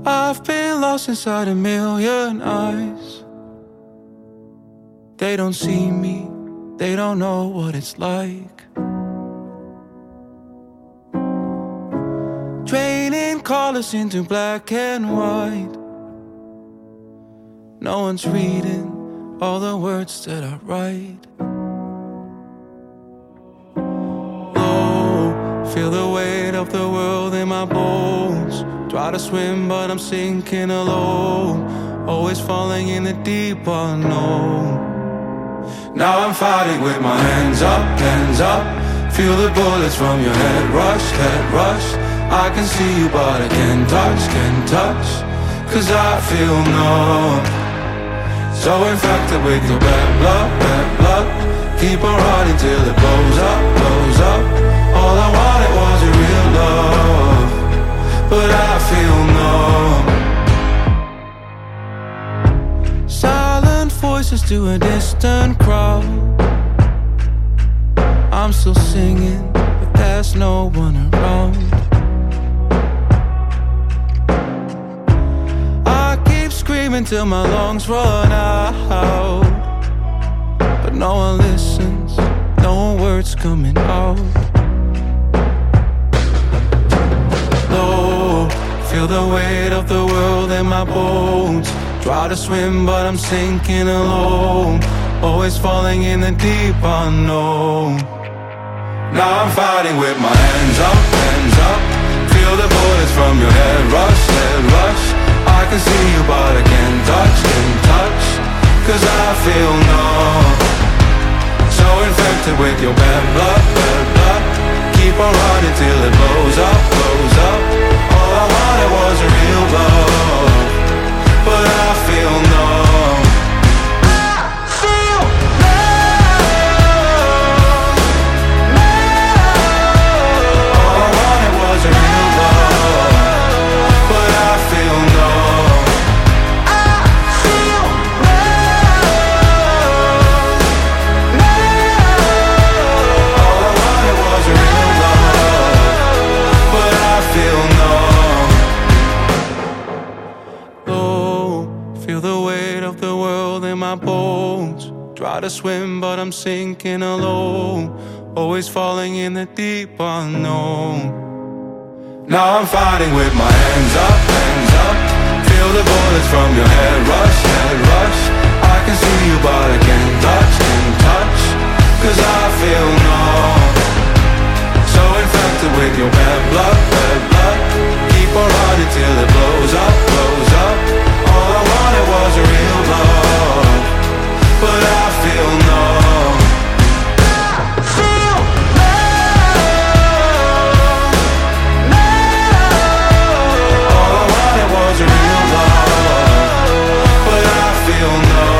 I've been lost inside a million eyes. They don't see me, they don't know what it's like. Draining colors into black and white. No one's reading all the words that I write. Oh, feel the weight of the world in my bones. Try to swim but I'm sinking alone. Always falling in the deep unknown. Now I'm fighting with my hands up, hands up. Feel the bullets from your head rush, head rush. I can see you but I can't touch. Cause I feel numb. So infected with your bad blood, bad blood. Keep on running till it blows up, blows up. All I wanted was a real love, but I feel numb. Silent voices to a distant crowd. I'm still singing, but there's no one around. I keep screaming till my lungs run out, but no one listens, no words coming out. Low, feel the weight of the world in my bones. Try to swim but I'm sinking alone. Always falling in the deep unknown. Now I'm fighting with my hands up, hands up. Feel the bullets from your head rush, head rush. I can see you but I can't touch. Cause I feel numb. So infected with your bad blood, bad blood. Keep on running till it blows up, blows up. All I wanted was a real love, but I feel numb. Try to swim but I'm sinking alone. Always falling in the deep unknown. Now I'm fighting with my hands up, hands up. Feel the bullets from your head rush, head rush. I can see you but I can't touch. Cause I feel numb. So infected with your bad blood, bad blood. Keep on running till it blows up, blows up. All I wanted was a real love, but I feel numb. Feel numb, numb. All I wanted was a real love, but I feel numb.